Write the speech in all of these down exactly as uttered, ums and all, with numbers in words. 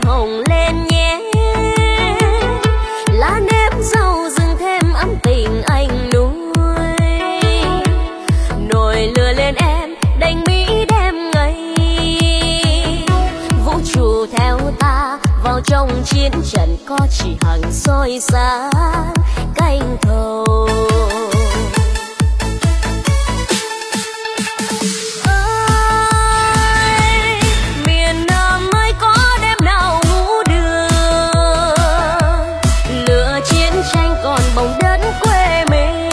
hồng lên nhé. Lá nếp rau rừng thêm ấm tình anh nuôi. Nồi lửa lên em đành mỹ đem ngây. Vũ trụ theo ta vào trong chiến trận, có chỉ hằng soi sáng canh thầu. Bóng đất quê mình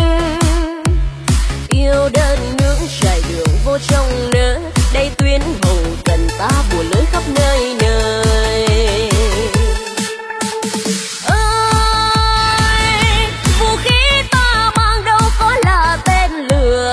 yêu đơn những trải đường vô trong nỡ. Đây tuyến hồng cần ta bùa lưới khắp nơi nơi. Ơi, vũ khí ta mang đâu có là tên lửa,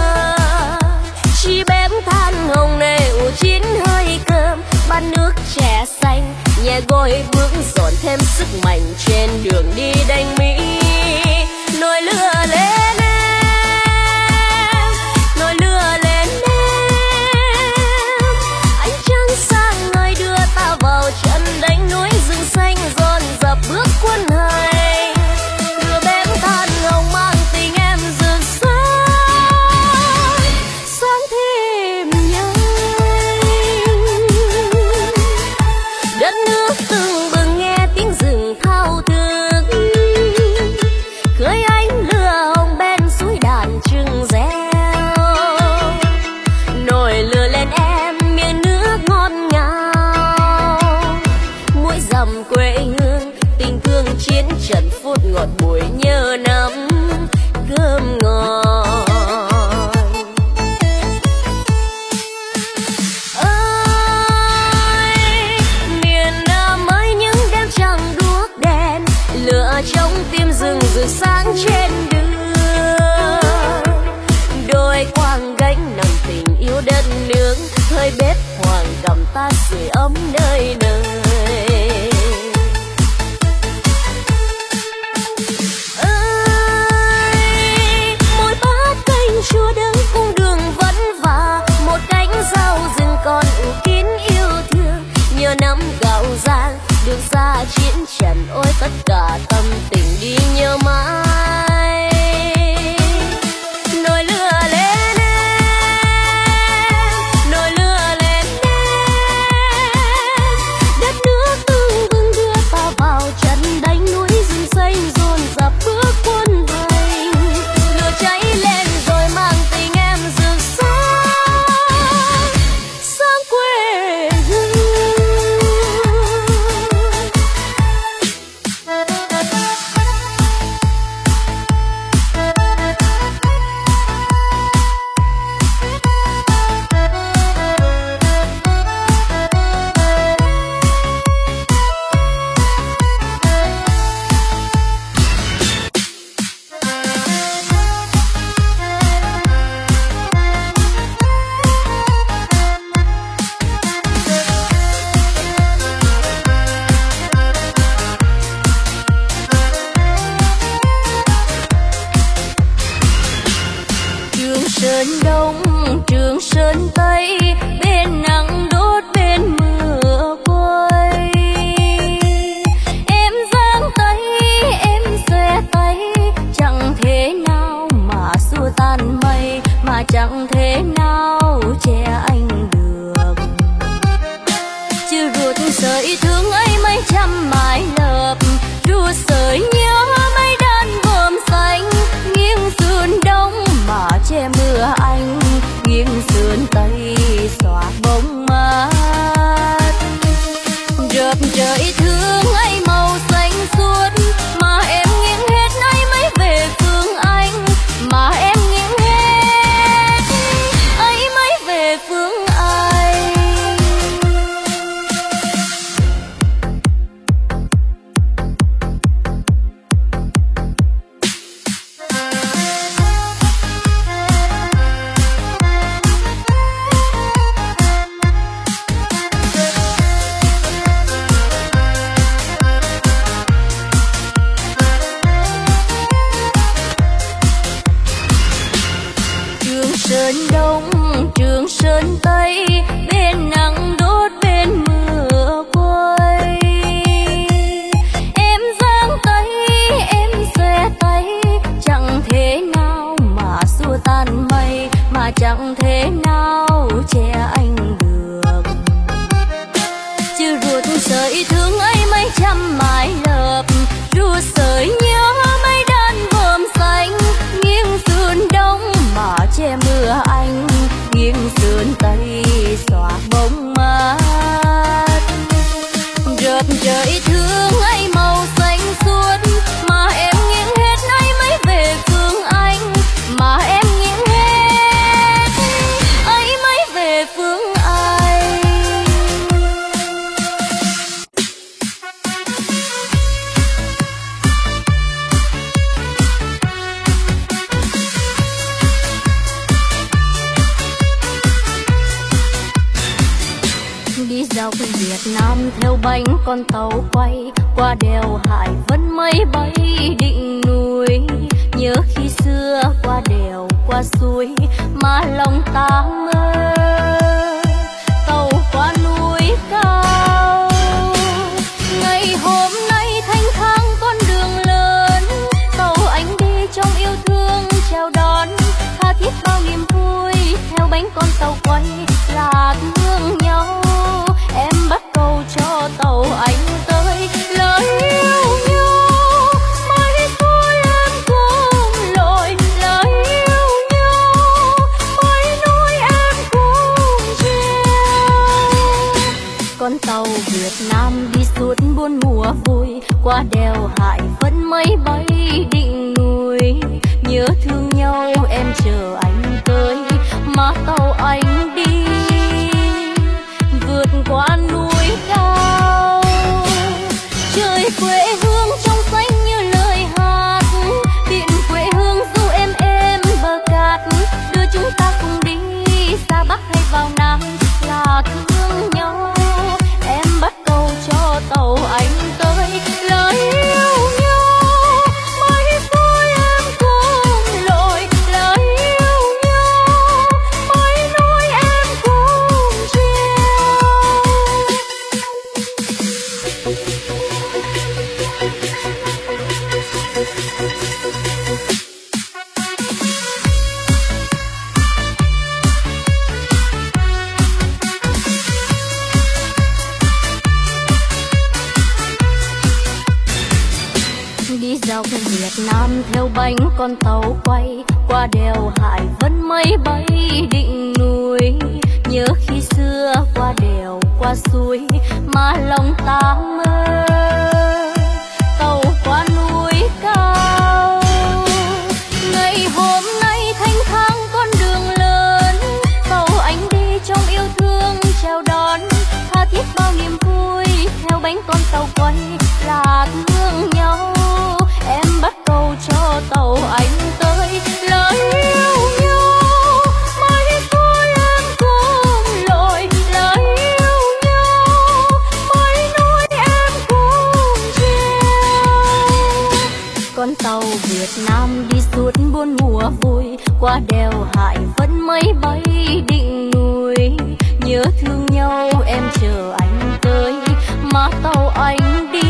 chỉ bếp than hồng nêu chín hơi cơm. Bát nước chè xanh nhẹ gối bước dọn thêm sức mạnh trên đường đi đánh Mỹ. Nồi lửa lên em, nồi lửa lên em. Ánh trăng sáng ngời đưa ta vào trận đánh núi rừng xanh dồn dập bước quân hành. Lửa bếp than hồng mang tình em rực sáng, sáng thêm nhanh. Đất nước từng bừng nghe tiếng rừng thao thức, cưới ánh lửa hồng bên suối đàn trưng reo. Nồi lửa lên em miếng nước ngọt ngào, mũi dầm quê hương tình thương chiến trận phút ngọt bùi nhớ năm cơm ngon. Trong tim rừng rực sáng trên đường, đôi quang gánh nặng tình yêu đất nước. Hơi bếp hoàng cầm ta sưởi ấm nơi nơi. Ơi, mỗi bát canh chua đắng cung đường vẫn vả. Một cánh rau rừng còn ủ kín yêu thương. Nhờ năm gạo rang đường xa chiến trận, ôi tất cả tâm tình đi nhớ mãi. Nồi lửa lên em, nồi lửa lên em. Đất nước tưng bừng đưa ta vào trận đánh núi rừng xanh dồn dập bước quân hành. Lửa cháy lên rồi mang tình em rực sáng, sáng quê hương. Sơn Đông, Trường Sơn Tây, bên nắng đốt bên mưa quay. Em giang tay, em xòe tay, chẳng thế nào mà xua tan mây, mà chẳng thế nào che anh được. Chưa ruột sợi thương ấy mấy trăm mái lợp, ruột sợi nhớ mấy đàn vườn xanh. Nghiêng sườn đông mà che mưa anh, nghiêng sườn tây xóa bóng mát. Rợp trời thương ấy màu xanh suốt, mà em nghiêng hết ấy mới về phương anh. Mà em nghiêng hết ấy mới về phương anh. Sơn Đông, Trường Sơn Tây, bên nắng đốt bên mưa qua. mà chẳng thể nào che anh được. Chứ ruột sợi thương ấy mấy trăm mái lợp, ruột sợi nhớ mấy đan vườm xanh, nghiêng sườn đông mà che mưa anh, nghiêng sườn tây xóa bóng mát. Rợp trời thương ấy màu xanh suốt, mà em nghiêng hết ấy mới về phương anh, mà em nghiêng hết ấy mới về phương anh. Đi dọc Việt Nam theo bánh con tàu quay, qua đèo Hải Vân mây bay định núi. Nhớ khi xưa qua đèo qua suối mà lòng ta mơ, tàu qua núi cao. Ngày hôm nay thanh thang con đường lớn, tàu anh đi trong yêu thương chào đón, tha thiết bao niềm vui theo bánh con tàu quay là thương nhau. Em bắt cầu cho tàu anh tới lời yêu nhau, mãi thôi em cùng lội lời yêu nhau, mãi nói em cùng treo. Con tàu Việt Nam đi suốt buôn mùa vui, qua đèo Hải Vân mây bay định núi. Nhớ thương nhau em chờ anh tới, mà tàu anh đi vượt qua núi cao. Trời quê hương trong xanh như lời hát, biển quê hương du em êm bờ cát. Đưa chúng ta cùng đi xa Bắc hay vào Nam là thương nhau. Em bắt cầu cho tàu anh tới lời yêu nhau, mãi thôi em cùng lội lời yêu nhau, mãi nói em cùng treo. Đi dọc Việt Nam theo bánh con tàu quay, qua đèo Hải Vân mây bay định núi. Nhớ khi xưa qua đèo qua suối mà lòng ta mơ, tàu qua núi cao. Ngày hôm nay thanh thang con đường lớn, tàu anh đi trong yêu thương chào đón, tha thiết bao niềm vui theo bánh con tàu quay là thương nhau. Em bắt cầu cho tàu anh tới lời yêu nhau, mãi thôi em cùng lội lời yêu nhau, mãi nói em cùng treo. Con tàu Việt Nam đi suốt buôn mùa vui, qua đèo Hải Vân mây bay định núi. Nhớ thương nhau em chờ anh tới, mà tàu anh đi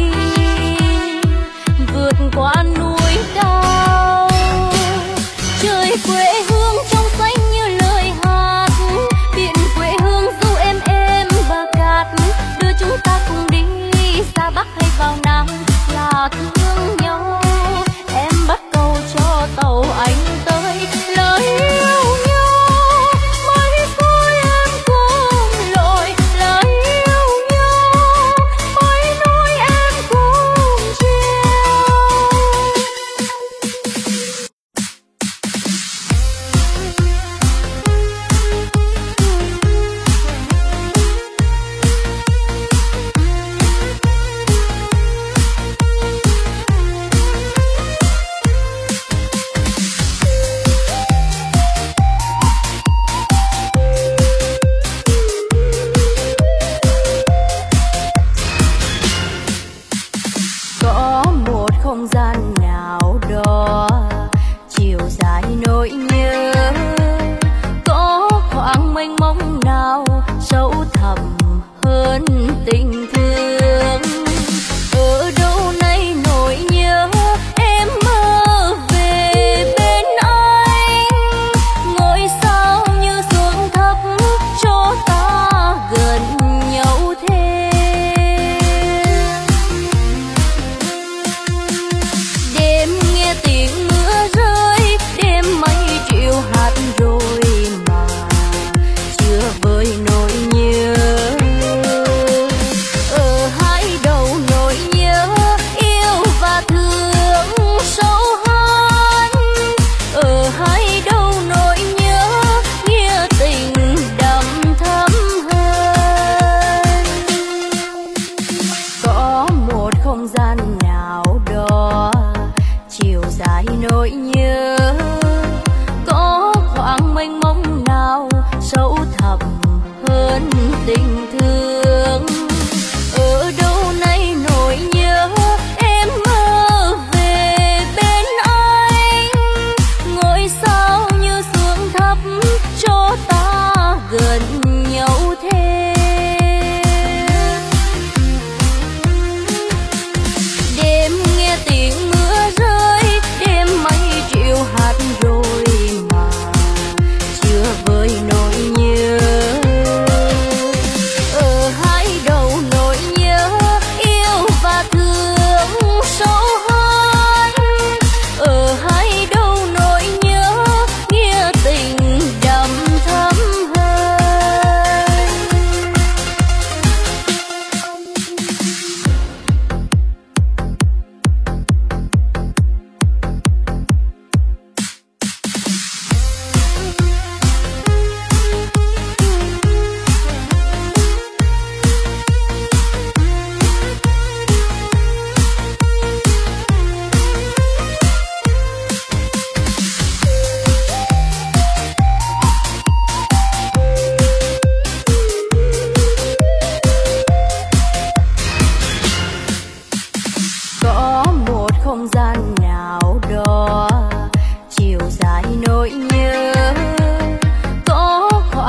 vượt qua núi cao. Trời quê hương trong xanh như lời hát, biển quê hương du em êm bờ cát. Đưa chúng ta cùng đi xa Bắc hay vào Nam là thương nhau. Em bắt cầu cho tàu anh tới lời yêu nhau, mãi thôi em cùng lội lời yêu nhau, mãi nói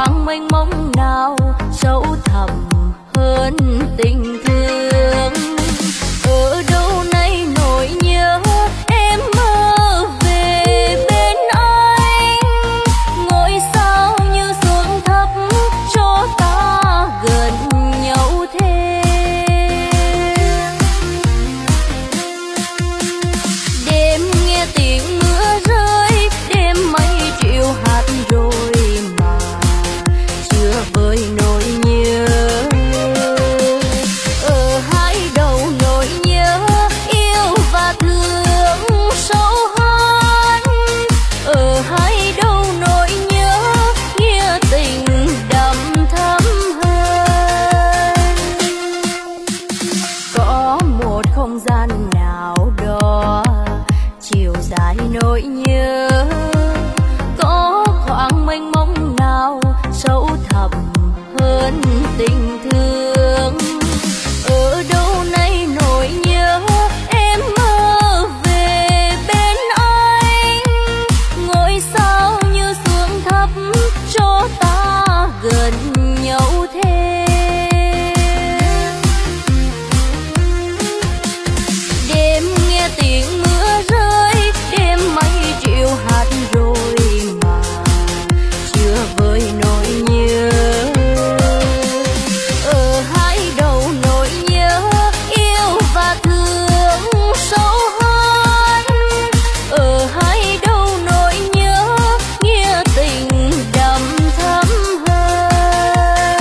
khoảng mênh mông nào sâu thẳm hơn tình thương. Ở đâu nay nỗi nhớ em mơ về bên anh, ngôi sao như xuống thấp cho ta gần nhau thêm. Đêm nghe tiếng mưa rơi, đêm mây triệu hạt rồi mà chưa vơi nỗi nhớ. Ở hai đầu nỗi nhớ yêu và thương sâu hơn, ở hai đầu nỗi nhớ nghĩa tình đậm thắm hơn. Có một không gian nào đó chiều dài nỗi nhớ, có khoảng mênh mông nào sâu thẳm hơn tình thương. Ở đâu nay nỗi nhớ em mơ về bên anh, ngôi sao như xuống thấp cho ta gần nhau thêm. Đêm nghe tiếng mưa rơi, đêm mây triệu hạt rồi mà chưa vơi nỗi nhớ. Ở hai đầu nỗi nhớ yêu và thương sâu hơn, ở hai đầu nỗi nhớ nghĩa tình đậm thắm hơn.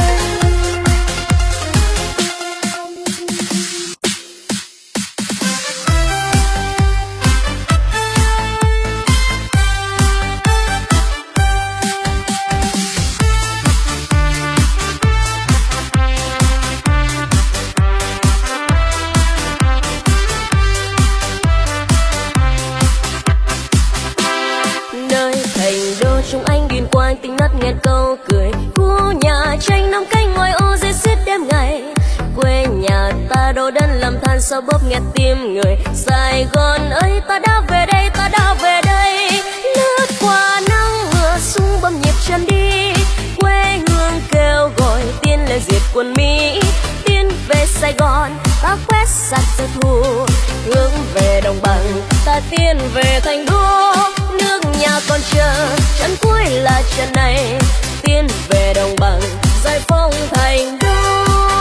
Nơi thành đô chúng anh điên quang tính nát nghẹn câu cười, khu nhà tranh nằm canh ngoài ô dê xiết đêm ngày. Quê nhà ta đổ đơn làm than sao bóp nghẹt tim người. Sài Gòn ơi ta đã về đây, ta đã về đây. Lướt qua nắng mưa sung bầm nhịp chân đi, quê hương kêu gọi tiên lên diệt quân Mỹ. Tiên về Sài Gòn ta quét sạch giặc thù, hướng về đồng bằng ta tiên về thành đô. Nước nhà còn chờ chân cuối là chân này, tiên về đồng bằng giải phóng thành đô.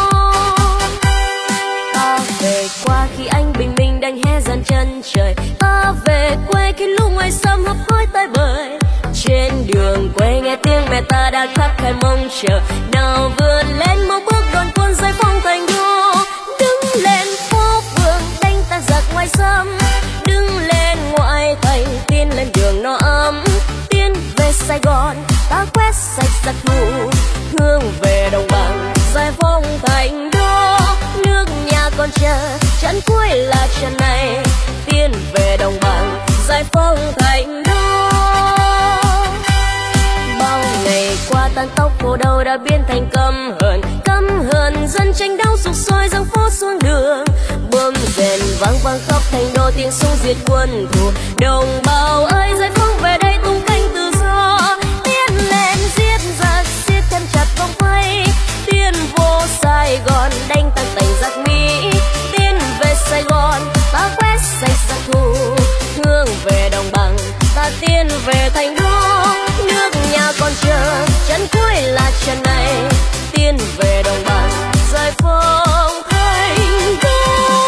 Ta về qua khi anh bình minh đang hé dần chân trời, ta về quê khi lũ ngoài xăm hấp hối tới bời. Trên đường quê nghe tiếng mẹ ta đã khắc khai mong chờ, nào vươn lên một bước đoàn quân giải phóng thành đô. Đứng lên phố phường đánh ta giặc ngoài xâm, đứng lên ngoại thành tiên lên đường no ấm. Tiên về Sài Gòn ta quét sạch giặc thù, hướng về đồng bằng giải phóng thành đô. Nước nhà còn chờ chân cuối là chân này, tiên về đồng bằng giải phóng thành đô. Bao ngày qua tan tóc khổ đau đã biến thành căm hờn, căm hờn dân tranh đấu sục sôi giang phố xuống đường. Bom rền vang vang khắp thành đô tiếng súng diệt quân thù. Đồng bào ơi giải phóng về đây tung cánh tự do, tiến lên giết giặc siết thêm chặt vòng vây. Tiến vô Sài Gòn đánh tan tành giặc Mỹ, tiến về Sài Gòn ta quét sạch giặc thù, hướng về đồng bằng ta tiến về thành đô. Nước nhà còn chờ chân cuối là chân này, tiến về đồng bằng giải phóng thành đô.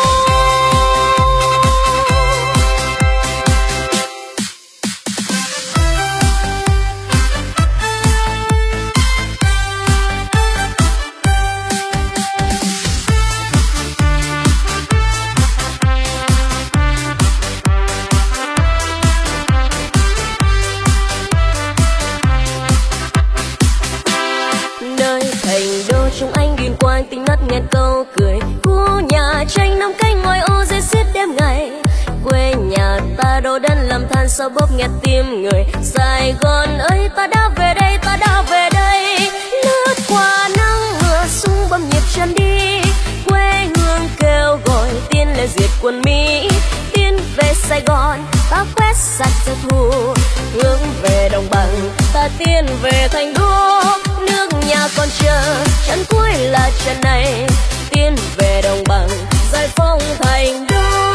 Chúng anh điên quang tính nát nghẹn câu cười, khu nhà tranh nằm canh ngoài ô dê xiết đêm ngày. Quê nhà ta đổ đơn làm than sao bóp nghẹt tim người. Sài Gòn ơi ta đã về đây, ta đã về đây. Lướt qua nắng mưa sung bầm nhịp chân đi, quê hương kêu gọi tiên lên diệt quân Mỹ. Tiên về Sài Gòn ta quét sạch giặc thù, hướng về đồng bằng ta tiên về thành đô. nhà còn chờ chân cuối là chân này, tiến về đồng bằng giải phóng thành đô.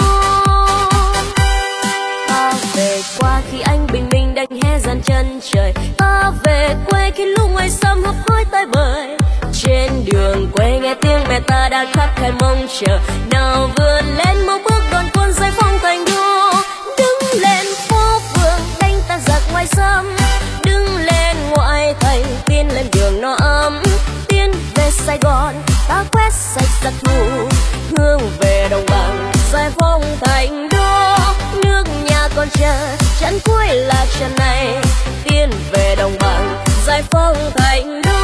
Ta về qua khi anh bình minh đánh hé dàn chân trời, ta về quê khi lũ ngoài xăm hấp hối tay bời. Trên đường quê nghe tiếng mẹ ta đã khát khao mong chờ, nào vươn lên một bước đoàn quân giải phóng thành đô. Đứng lên phố phường đánh tan giặc ngoài xâm, đứng lên ngoại thành tiến lên đường no ấm. Tiến về Sài Gòn ta quét sạch giặc thù, hướng về đồng bằng giải phóng thành đô. Nước nhà còn chờ chân cuối là chân này, tiến về đồng bằng giải phóng thành đô.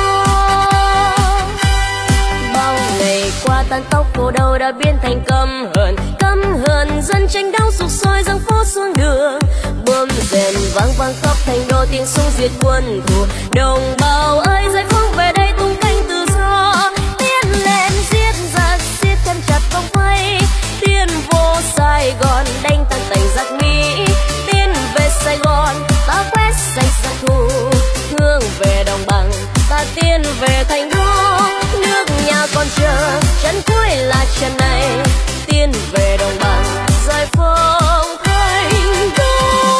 Bao ngày qua tan tóc cô đâu đã biến thành căm hờn, căm hờn dân tranh đấu sục sôi giăng phố xuống đường. Bom rền vang vang khắp thành đô tiếng súng diệt quân thù, đồng bào ơi giải phóng về đây tung cánh tự do. Tiến lên giết giặc siết chân chặt vòng vây, tiến vô Sài Gòn đánh tan tành giặc Mỹ. Tiến về Sài Gòn ta quét sạch giặc thù, hướng về đồng bằng ta tiến về thành đô. Nước nhà còn chờ chân cuối là chân này, tiến về đồng bằng giải phóng thành đô.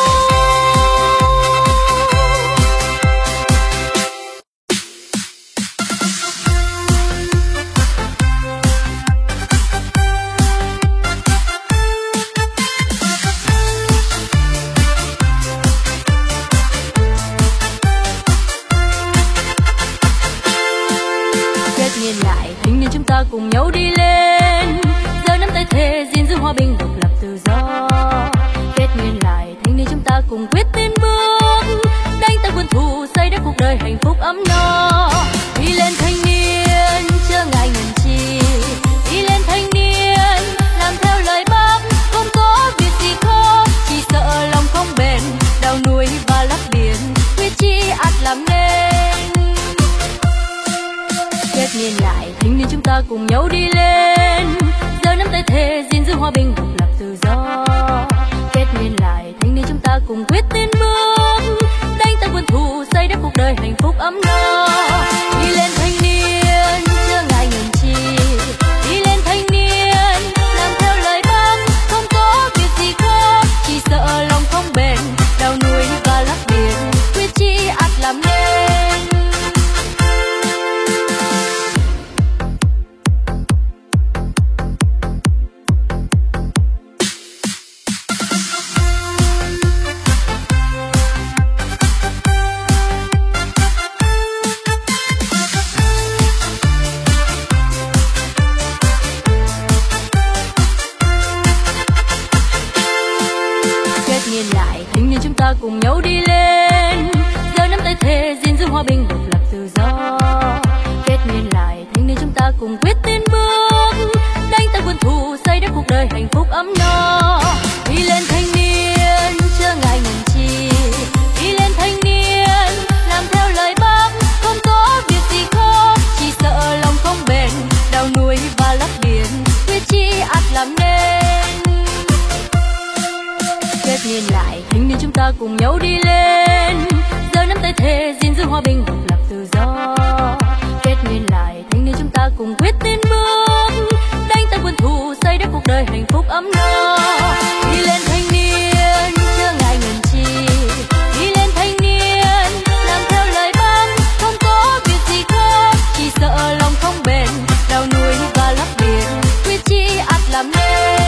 Cùng nhau đi lên, giờ nắm tay thề gìn giữ hòa bình độc lập tự do. Kết nguyên lại thanh niên chúng ta cùng quyết tiến bước, đánh tan quân thù xây đắp cuộc đời hạnh phúc ấm no. Đi lên thanh niên chớ ngại ngần chi, đi lên thanh niên làm theo lời Bác. Không có việc gì khó, chỉ sợ lòng không bền, đào núi và lấp biển quyết chí ắt làm nên. Kết niên lại thanh niên chúng ta cùng nhau đi lên, giờ nắm tay thề gìn giữ hòa bình độc lập tự do. Kết niên lại thanh niên chúng ta cùng quyết tiến bước, đánh tan quân thù xây đắp cuộc đời hạnh phúc ấm no. Đi lên thanh niên chớ ngại ngần chi, đi lên thanh niên làm theo lời Bác. Không có việc gì khó, chỉ sợ lòng không bền, đào núi và lấp biển quyết chí ắt làm nên. Cùng nhau đi lên, giờ nắm tay thề gìn giữ hòa bình độc lập tự do. Kết nguyên lại thanh niên chúng ta cùng quyết tiến bước, đánh tan quân thù xây đắp cuộc đời hạnh phúc ấm no. Đi lên thanh niên chớ ngại ngần chi, đi lên thanh niên làm theo lời Bác. Không có việc gì khó, chỉ sợ lòng không bền, đào núi và lấp biển quyết chí ắt làm nên. Kết niên lại thanh niên chúng ta cùng nhau đi lên, giờ nắm tay thề gìn giữ hòa bình độc lập tự do. Kết niên lại thanh niên chúng ta cùng quyết tiến bước, đánh tan quân thù xây đắp cuộc đời hạnh phúc ấm no. Đi lên thanh niên chớ ngại ngần chi, đi lên thanh niên làm theo lời Bác. Không có việc gì khó, chỉ sợ lòng không bền, đào núi và lấp biển quyết chí ắt làm nên.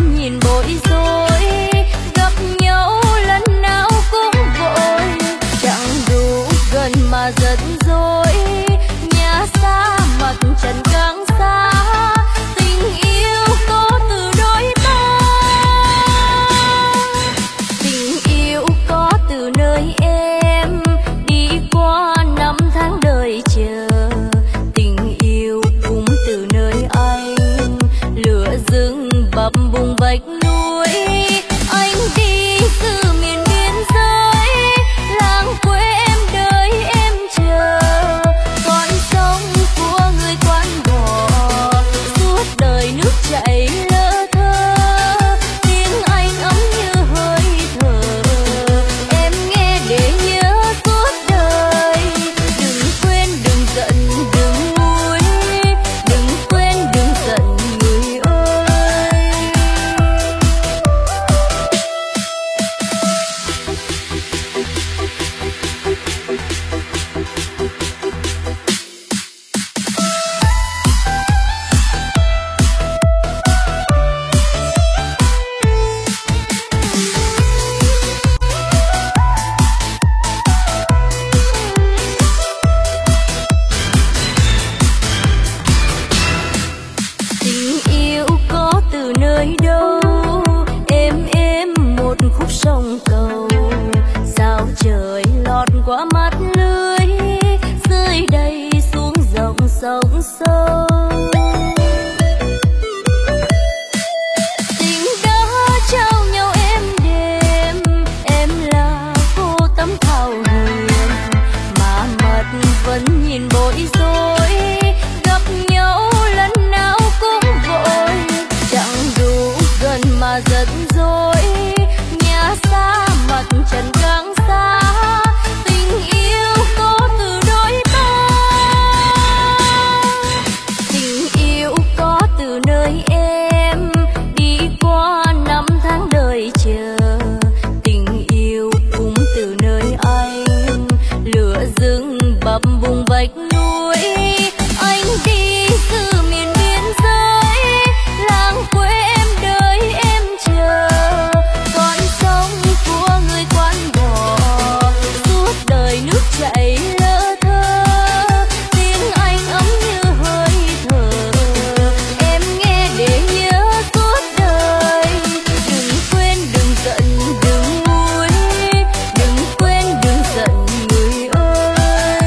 vẫn nhìn bối rối, gặp nhau lần nào cũng vội, chẳng đủ gần mà giận dỗi, nhà xa mặt trần càng xa, tình yêu có từ đôi ta, tình yêu có từ nơi em đi qua năm tháng đời chờ, tình yêu cũng từ nơi anh lửa rừng bập bùng vách núi, anh đi từ miền biên giới, làng quê em đợi em chờ, con sông của người quán bỏ suốt đời nước chảy lơ thơ, tiếng anh ấm như hơi thở, em nghe để nhớ suốt đời, đừng quên đừng giận đừng nguôi, đừng quên đừng giận người ơi. Tình yêu có từ nơi đâu, êm êm một khúc sông cầu, sao trời lọt qua mắt lưới, rơi đầy xuống dòng sông sâu. Tình đã trao nhau êm đềm, em là cô tấm thảo hiền, mà mặt vẫn nhìn bối rối, gặp nhau lần nào cũng vội, chẳng đủ gần mà giận dỗi, nhà xa mặt trần càng xa, tình yêu có từ đôi ta, tình yêu có từ nơi em đi qua năm tháng đời chờ, tình yêu cũng từ nơi anh lửa rừng bập bùng vách núi, anh đi từ miền biên giới, làng quê em đợi em chờ, con sông của người quán bỏ suốt đời nước chảy lơ thơ, tiếng anh ấm như hơi thở, em nghe để nhớ suốt đời, đừng quên đừng giận đừng nguôi, đừng quên đừng giận người ơi.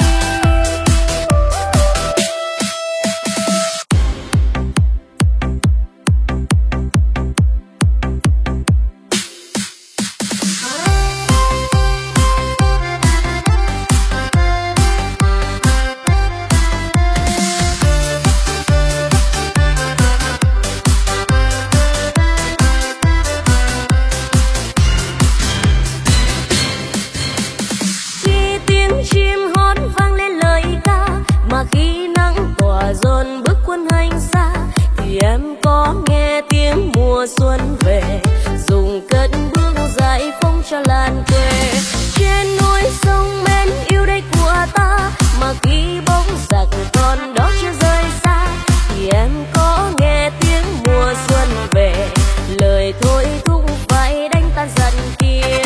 Khi tiếng chim hót vang lên lời ca, mà khi nắng tỏa dồn bước quân hành xa, thì em có nghe tiếng mùa xuân về, dùng cất bước giải phóng cho làn quê, trên núi sông men yêu đây của ta, mà khi bóng giặc còn đó chưa rời xa, thì em có nghe tiếng mùa xuân về, lời thôi thúc phải đánh tan giận kia.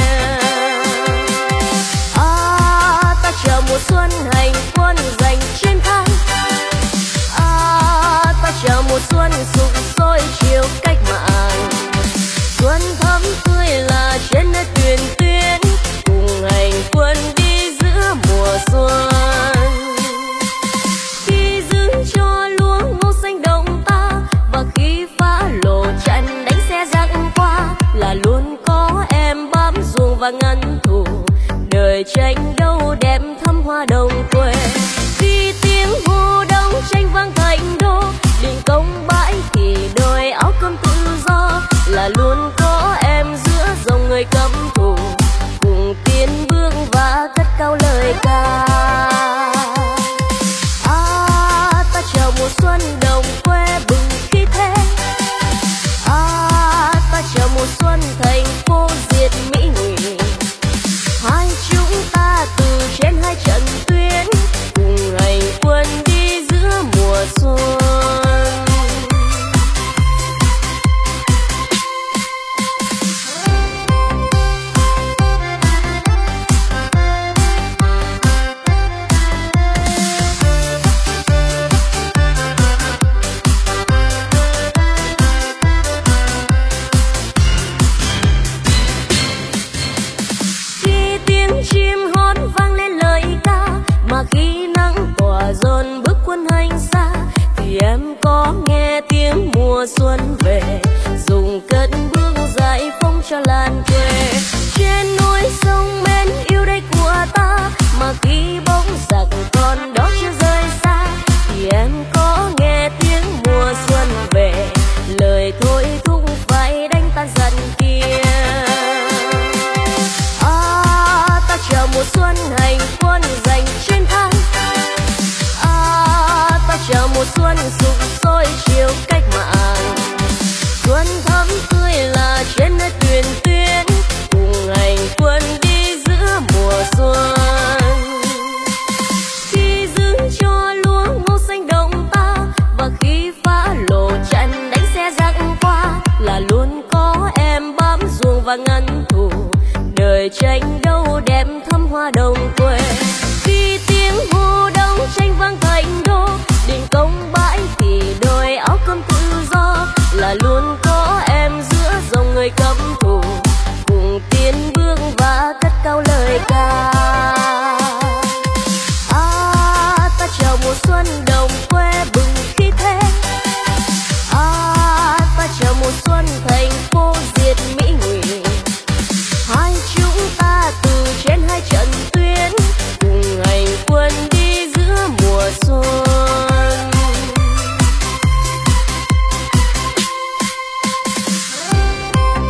À, ta chờ mùa xuân hành quân giành chiến thắng, à, ta chờ mùa xuân sục sôi chiều cách mạng, xuân thắm tươi là trên nơi thuyền tuyến, cùng hành quân đi giữa mùa xuân, khi giữ cho lúa ngô xanh đồng ta, và khi phá lộ trận đánh xe giặc qua, là luôn có em bám ruộng và ngăn thù, đời tranh đâu đẹp thắm hoa đồng quê, khi tiếng hô đông tranh vang thành đô, định công bãi thì đôi áo cơm tự do, là luôn có em giữa dòng người cấm thủ, cùng tiến bước và cất cao lời ca. À, ta chờ mùa xuân đồng quê bừng khí thế, à, ta chờ mùa xuân thành phố diệt Mỹ Ngụy, hai chúng ta từ trên hai trận tuyến, cùng hành quân đi giữa mùa xuân. và ngăn thù, đời tranh đâu đẹp thắm hoa đồng quê. Khi tiếng hú đông tranh vang thành đô, đình công bãi thì đôi áo cơm tự do, là luôn có em giữa dòng người căm thù, cùng tiến bước và cất cao lời ca. À, ta chào mùa xuân đồng quê bừng khí thế, à, ta chào mùa xuân thành phố.